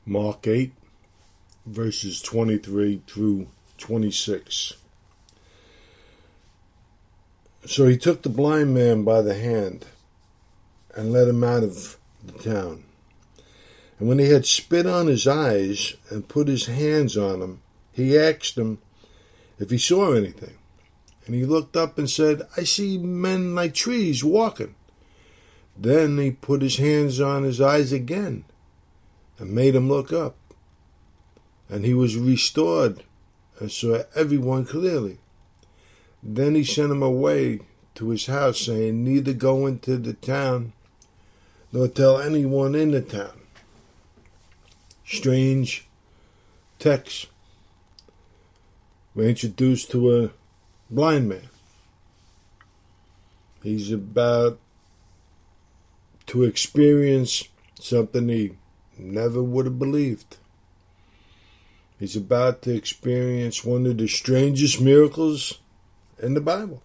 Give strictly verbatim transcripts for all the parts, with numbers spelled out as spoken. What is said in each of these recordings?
Mark eight, verses twenty-three through twenty-six. So he took the blind man by the hand and led him out of the town. And when he had spit on his eyes and put his hands on him, he asked him if he saw anything. And he looked up and said, I see men like trees walking. Then he put his hands on his eyes again and made him look up. And he was restored and saw everyone clearly. Then he sent him away to his house, saying, neither go into the town nor tell anyone in the town. Strange text. We're introduced to a blind man. He's about to experience something he never would have believed. He's about to experience one of the strangest miracles in the Bible.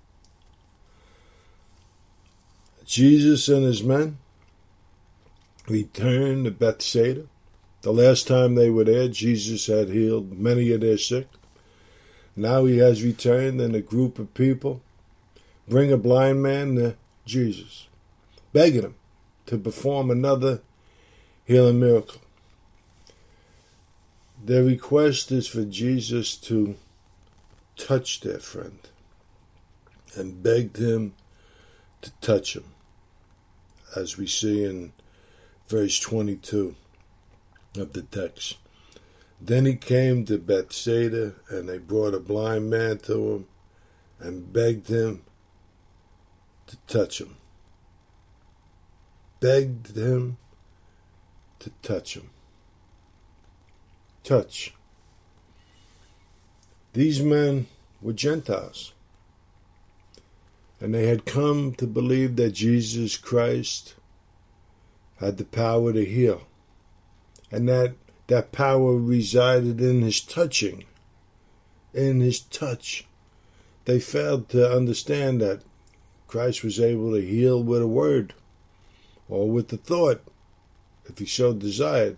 Jesus and his men returned to Bethsaida. The last time they were there, Jesus had healed many of their sick. Now he has returned, and a group of people bring a blind man to Jesus, begging him to perform another healing miracle. Their request is for Jesus to touch their friend, and begged him to touch him, as we see in verse twenty-two of the text. Then he came to Bethsaida, and they brought a blind man to him and begged him to touch him. Begged him to touch him. Touch. These men were Gentiles, and they had come to believe that Jesus Christ had the power to heal, and that that power resided in his touching, in his touch. They failed to understand that Christ was able to heal with a word or with a thought, if he so desired.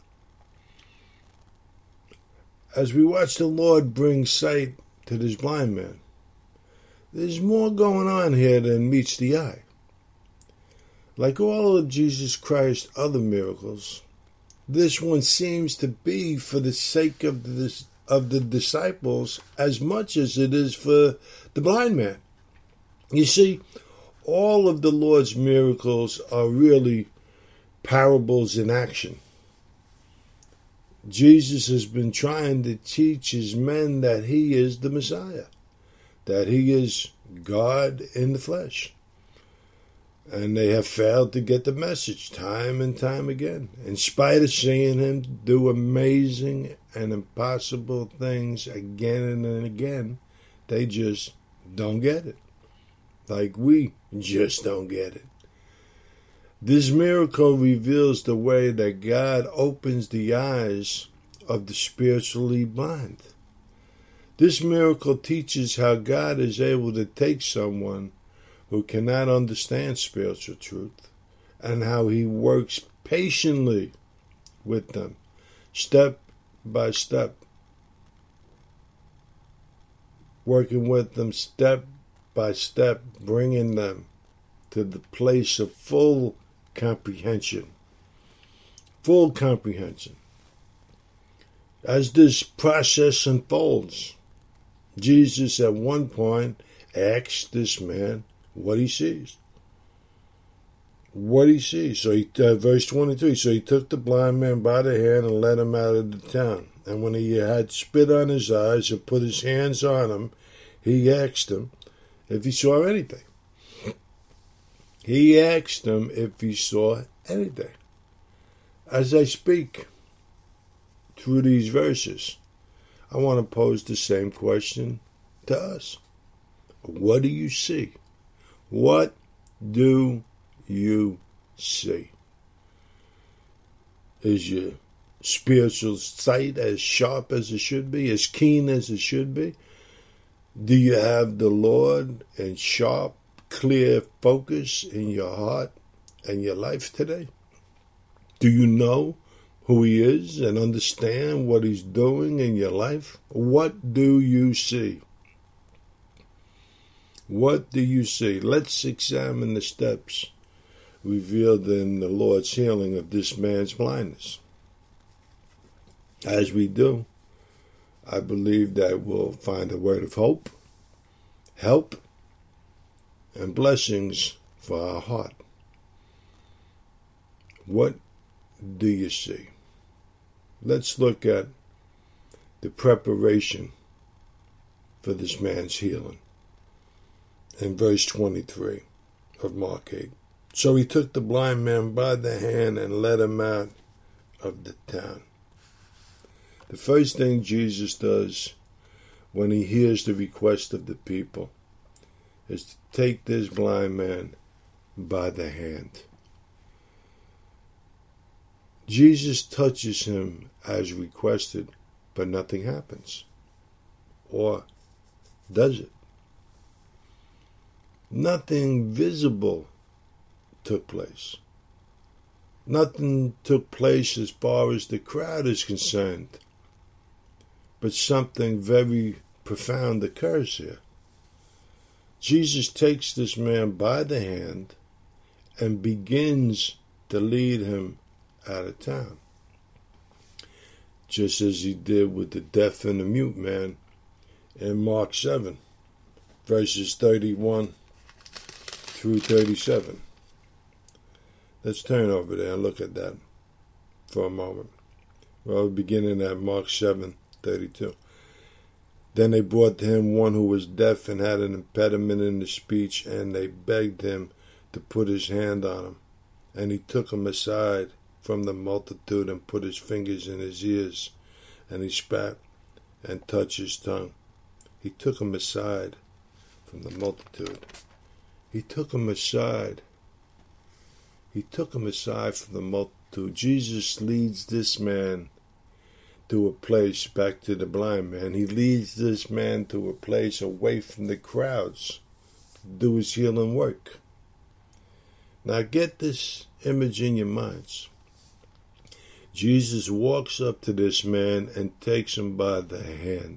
As we watch the Lord bring sight to this blind man, there's more going on here than meets the eye. Like all of Jesus Christ's other miracles, this one seems to be for the sake of the, of the disciples as much as it is for the blind man. You see, all of the Lord's miracles are really parables in action. Jesus has been trying to teach his men that he is the Messiah, that he is God in the flesh. And they have failed to get the message time and time again. In spite of seeing him do amazing and impossible things again and again, they just don't get it. Like we just don't get it. This miracle reveals the way that God opens the eyes of the spiritually blind. This miracle teaches how God is able to take someone who cannot understand spiritual truth, and how he works patiently with them, step by step, working with them step by step, bringing them to the place of full comprehension. Full comprehension. As this process unfolds, Jesus at one point asks this man what he sees. What he sees. So he, uh, verse twenty-three, so he took the blind man by the hand and led him out of the town. And when he had spit on his eyes and put his hands on him, he asked him if he saw anything. He asked him if he saw anything. As I speak through these verses, I want to pose the same question to us. What do you see? What do you see? Is your spiritual sight as sharp as it should be, as keen as it should be? Do you have the Lord in sharp, clear focus in your heart and your life today? Do you know who he is and understand what he's doing in your life? What do you see? What do you see? Let's examine the steps revealed in the Lord's healing of this man's blindness. As we do, I believe that we'll find a word of hope, help, and blessings for our heart. What do you see? Let's look at the preparation for this man's healing. In verse twenty-three of Mark eight. So he took the blind man by the hand and led him out of the town. The first thing Jesus does when he hears the request of the people is to take this blind man by the hand. Jesus touches him as requested, but nothing happens. Or does it? Nothing visible took place. Nothing took place as far as the crowd is concerned. But something very profound occurs here. Jesus takes this man by the hand and begins to lead him out of town. Just as he did with the deaf and the mute man in Mark seven, verses thirty-one through thirty-seven. Let's turn over there and look at that for a moment. Well, beginning at Mark seven thirty-two. Then they brought to him one who was deaf and had an impediment in his speech, and they begged him to put his hand on him. And he took him aside from the multitude and put his fingers in his ears, and he spat and touched his tongue. He took him aside from the multitude. He took him aside. He took him aside from the multitude. Jesus leads this man to a place, back to the blind man. He leads this man to a place away from the crowds to do his healing work. Now get this image in your minds. Jesus walks up to this man and takes him by the hand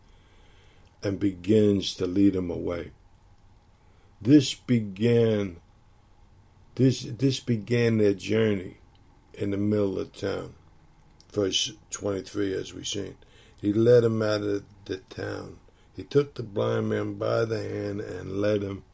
and begins to lead him away. This began this this began their journey in the middle of town. Verse twenty-three, as we've seen. He led him out of the town. He took the blind man by the hand and led him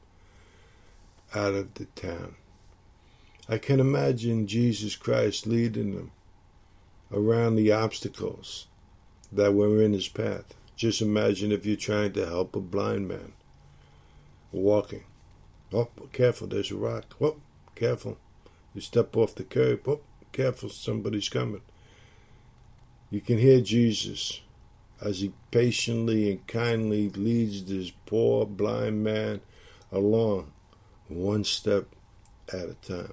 out of the town. I can imagine Jesus Christ leading them around the obstacles that were in his path. Just imagine if you're trying to help a blind man walking. Oh, careful, there's a rock. Oh, careful. You step off the curb. Oh, careful, somebody's coming. You can hear Jesus as he patiently and kindly leads this poor blind man along, one step at a time.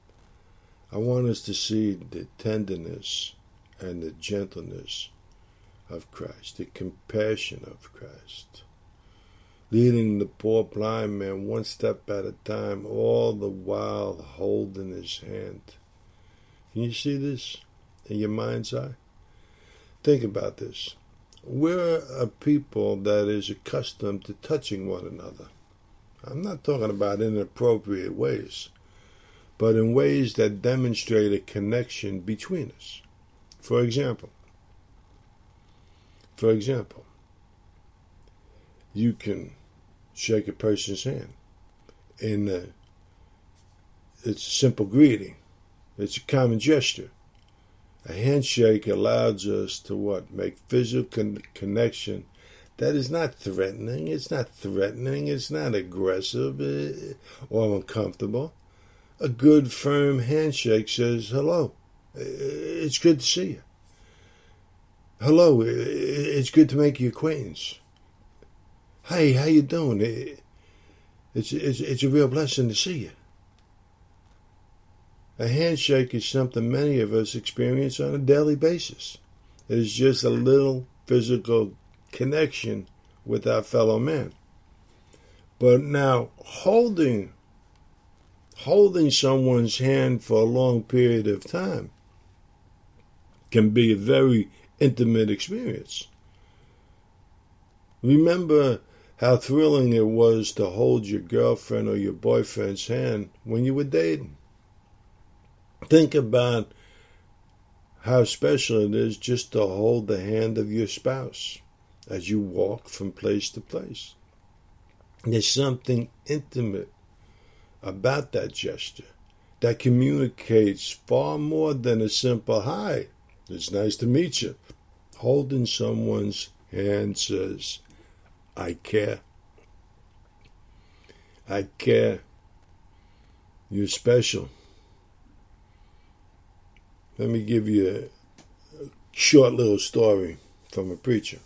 I want us to see the tenderness and the gentleness of Christ, the compassion of Christ, leading the poor blind man one step at a time, all the while holding his hand. Can you see this in your mind's eye? Think about this. We're a people that is accustomed to touching one another. I'm not talking about inappropriate ways, but in ways that demonstrate a connection between us. For example, for example, you can shake a person's hand. In a, it's a simple greeting. It's a common gesture. A handshake allows us to what? Make physical con- connection that is not threatening. It's not threatening. It's not aggressive uh, or uncomfortable. A good, firm handshake says, hello, it's good to see you. Hello, it's good to make your acquaintance. Hey, how you doing? It's, it's, it's a real blessing to see you. A handshake is something many of us experience on a daily basis. It is just a little physical connection with our fellow man. But now, holding, holding someone's hand for a long period of time can be a very intimate experience. Remember how thrilling it was to hold your girlfriend or your boyfriend's hand when you were dating. Think about how special it is just to hold the hand of your spouse as you walk from place to place. There's something intimate about that gesture that communicates far more than a simple hi. It's nice to meet you. Holding someone's hand says, I care. I care. You're special. Let me give you a short little story from a preacher.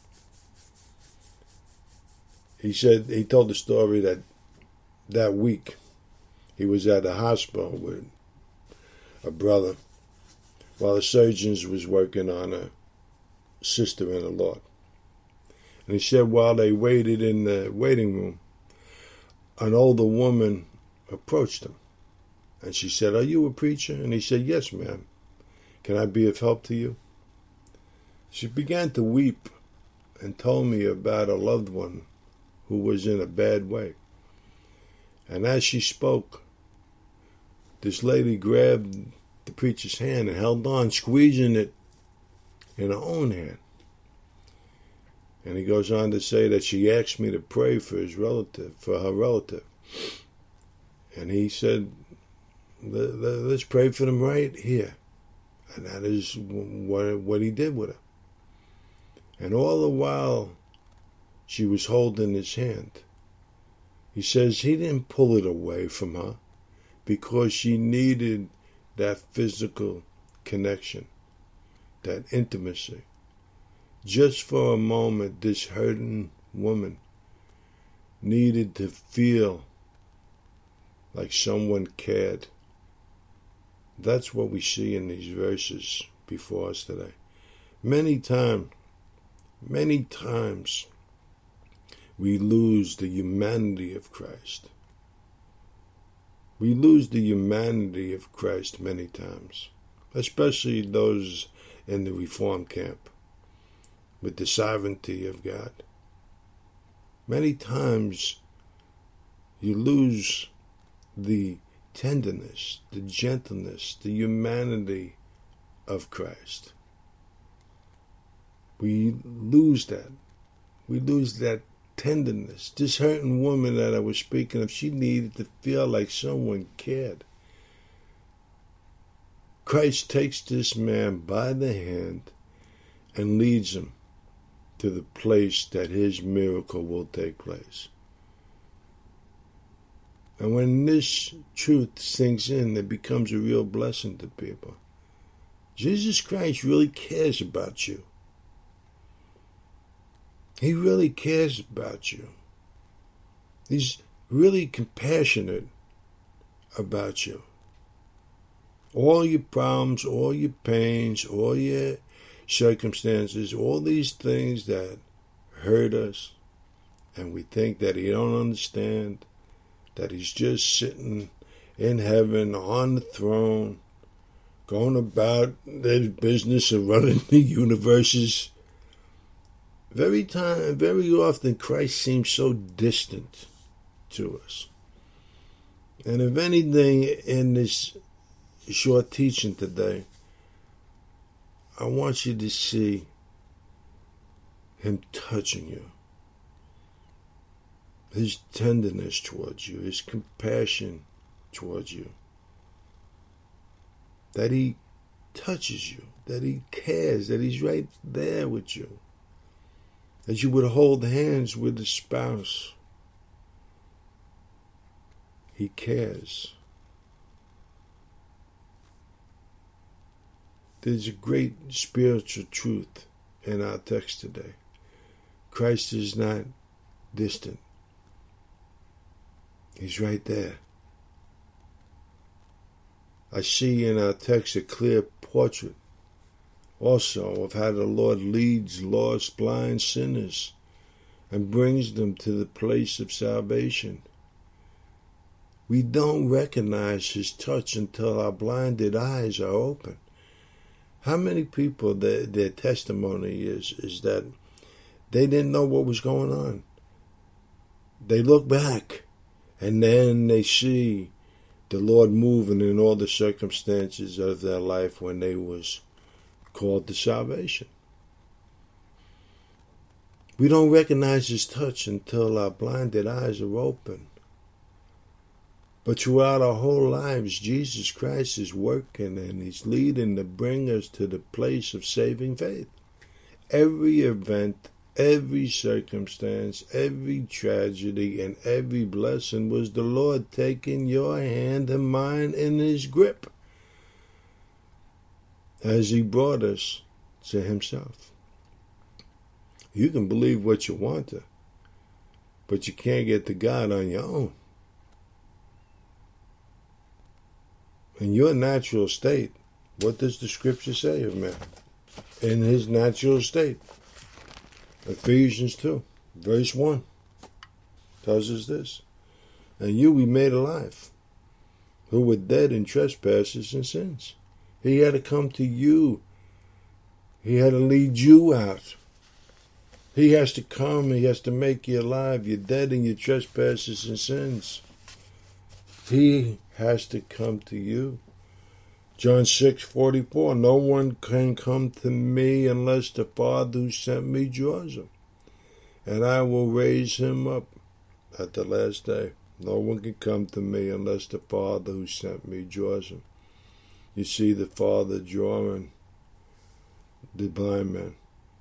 He said, he told the story that that week he was at the hospital with a brother while the surgeons was working on a sister in the Lord. And he said while they waited in the waiting room, an older woman approached him. And she said, are you a preacher? And he said, yes, ma'am. Can I be of help to you? She began to weep and told me about a loved one who was in a bad way. And as she spoke, this lady grabbed the preacher's hand and held on, squeezing it in her own hand. And he goes on to say that she asked me to pray for his relative, for her relative. And he said, let's pray for them right here. And that is what, what he did with her. And all the while she was holding his hand, he says he didn't pull it away from her because she needed that physical connection, that intimacy. Just for a moment, this hurting woman needed to feel like someone cared. That's what we see in these verses before us today. Many times, many times, we lose the humanity of Christ. We lose the humanity of Christ many times, especially those in the Reform camp, with the sovereignty of God. Many times, you lose the tenderness, the gentleness, the humanity of Christ. We lose that. We lose that tenderness. This hurting woman that I was speaking of, she needed to feel like someone cared. Christ takes this man by the hand and leads him to the place that his miracle will take place. And when this truth sinks in, it becomes a real blessing to people. Jesus Christ really cares about you. He really cares about you. He's really compassionate about you. All your problems, all your pains, all your circumstances, all these things that hurt us, and we think that he don't understand, that he's just sitting in heaven on the throne, going about their business of running the universes. Very time, very often, Christ seems so distant to us. And if anything, in this short teaching today, I want you to see him touching you. His tenderness towards you, his compassion towards you. That he touches you, that he cares, that he's right there with you. As you would hold hands with a spouse. He cares. There's a great spiritual truth in our text today. Christ is not distant. He's right there. I see in our text a clear portrait also of how the Lord leads lost, blind sinners and brings them to the place of salvation. We don't recognize his touch until our blinded eyes are open. How many people, their, their testimony is, is that they didn't know what was going on. They look back, and then they see the Lord moving in all the circumstances of their life when they was called to salvation. We don't recognize His touch until our blinded eyes are open. But throughout our whole lives, Jesus Christ is working and He's leading to bring us to the place of saving faith. Every event, every circumstance, every tragedy, and every blessing was the Lord taking your hand and mine in His grip as He brought us to Himself. You can believe what you want to, but you can't get to God on your own. In your natural state, what does the Scripture say of man? In his natural state. Ephesians two, verse one, tells us this. And you we made alive, who were dead in trespasses and sins. He had to come to you. He had to lead you out. He has to come. He has to make you alive. You're dead in your trespasses and sins. He has to come to you. John six forty-four. No one can come to me unless the Father who sent me draws him. And I will raise him up at the last day. No one can come to me unless the Father who sent me draws him. You see the Father drawing the blind man.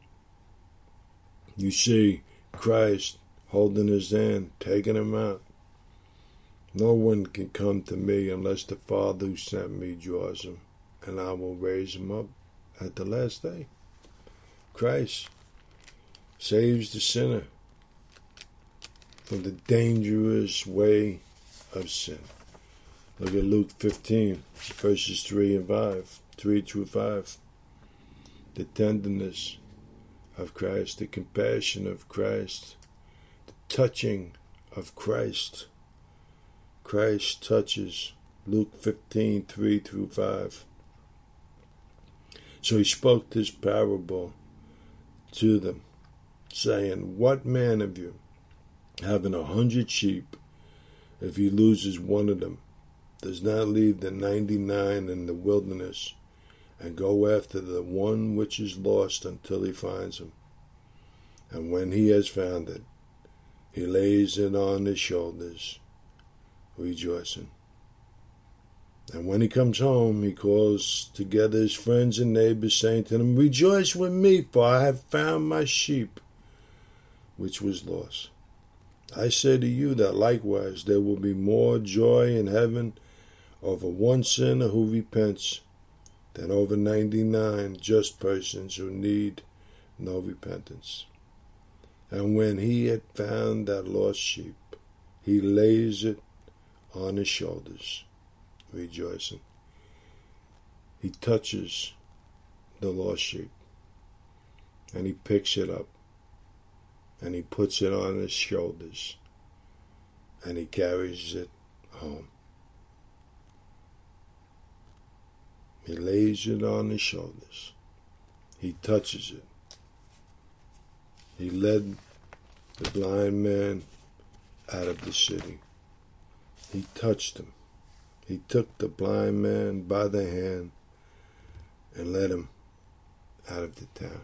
You see Christ holding his hand, taking him out. No one can come to me unless the Father who sent me draws him, and I will raise him up at the last day. Christ saves the sinner from the dangerous way of sin. Look at Luke fifteen, verses three and five, three through five. The tenderness of Christ, the compassion of Christ, the touching of Christ. Christ touches. Luke fifteen, three through five. So he spoke this parable to them, saying, what man of you, having a hundred sheep, if he loses one of them, does not leave the ninety-nine in the wilderness and go after the one which is lost until he finds him? And when he has found it, he lays it on his shoulders, rejoicing. And when he comes home, he calls together his friends and neighbors, saying to them, rejoice with me, for I have found my sheep, which was lost. I say to you that likewise there will be more joy in heaven over one sinner who repents than over ninety-nine just persons who need no repentance. And when he had found that lost sheep, he lays it on his shoulders, rejoicing. He touches the lost sheep, and he picks it up, and he puts it on his shoulders, and he carries it home. He lays it on his shoulders. He touches it. He led the blind man out of the city. He touched him. He took the blind man by the hand and led him out of the town.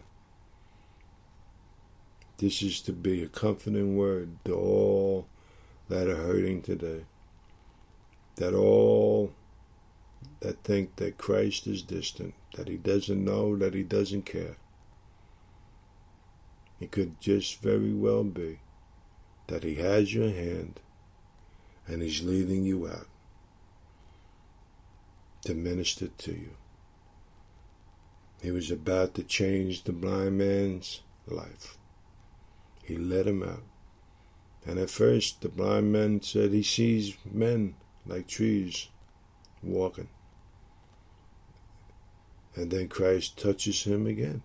This is to be a comforting word to all that are hurting today, that all that think that Christ is distant, that he doesn't know, that he doesn't care. It could just very well be that he has your hand and he's leading you out to minister to you. He was about to change the blind man's life. He led him out. And at first the blind man said he sees men like trees walking. And then Christ touches him again.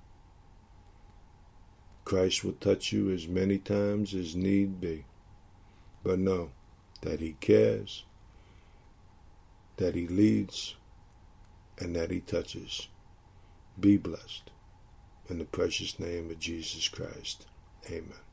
Christ will touch you as many times as need be. But know that he cares, that he leads, and that he touches. Be blessed. In the precious name of Jesus Christ. Amen.